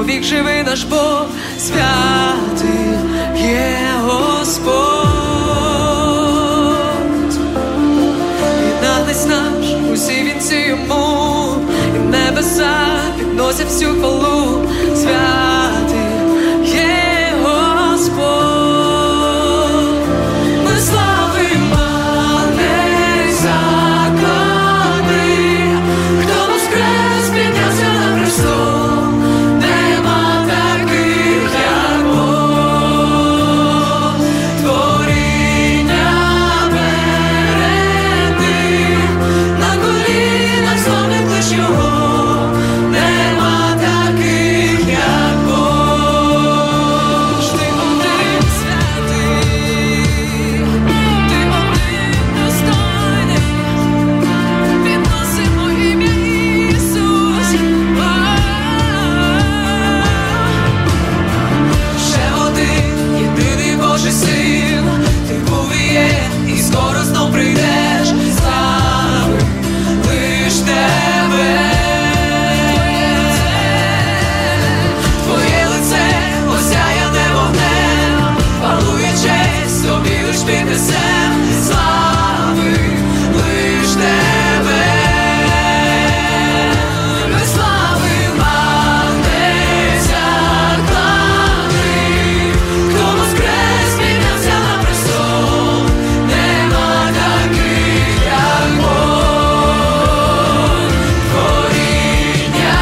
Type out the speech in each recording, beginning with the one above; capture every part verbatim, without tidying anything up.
повік живий наш Бог, святий є Господь. Віднанець наш, усі вінці йому, і небеса підносять всю хвалу, святий є Господь. Ми славимо незакладний, хто воскрес, піднявся на престол, нема таких, як Бог. Творіння перед ним, на колінах славить лиш його, нема таких, як Бог. Ти один святий, ти один достойний, підносимо ім'я Ісус. Ще один єдиний Божий Син, ти був і є, і скоро знов прийдеш. Слави лиш тебе. Твоє лице осяяне вогнем, палує честь, тобі лиш піднесем. Слави лиш тебе. Ми славимо незакладний, хто воскрес, піднявся на престол, нема таких, як Бог. Творіння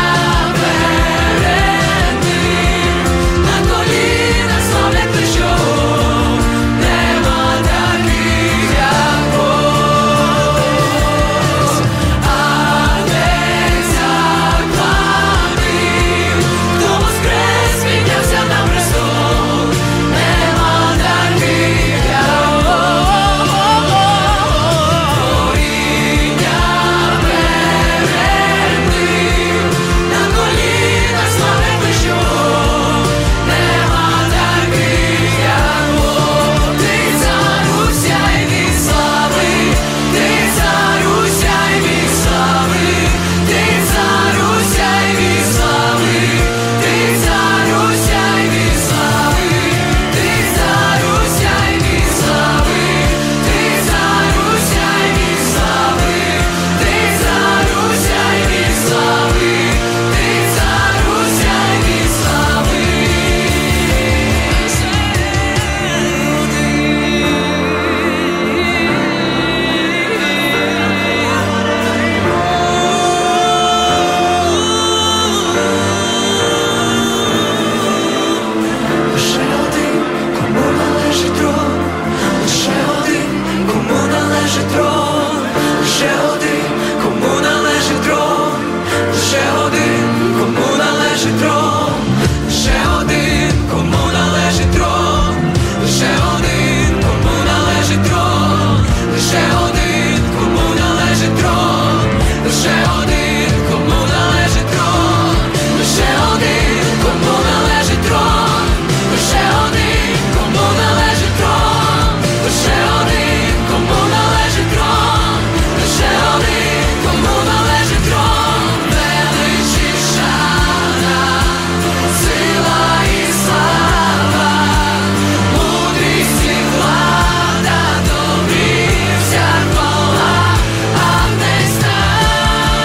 перед ним, на колінах славлять лиш його, нема таких, як Бог. А незакладний, хто воскрес, піднявся на престол, нема таких, як Бог. Творіння перед ним, на колінах славить лиш його, нема таких, як Бог. Ти цар усяйний слави, ти цар усяйний слави, ти цар усяйний слави, ти цар усяйний слави, ти цар усяйний слави, ти цар усяйний слави, ти цар усяйний слави, ти цар усяйний слави. Лише один, кому належить трон, лише один, кому належить трон, лише один, кому належить трон, лише один, кому належить трон, лише один, кому належить трон, лише один, кому належить трон, лише один, кому належить трон, лише один, кому належить трон, лише один, кому належить трон, лише один, кому належить трон, лише один, кому належить трон, лише один, кому належить трон, велич і шана, сила і слава, мудрість і влада, тобі вся хвала, а не знав.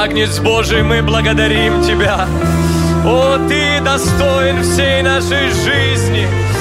Агнец Божий, мы благодарим Тебя. О, Ты достоин всей нашей жизни.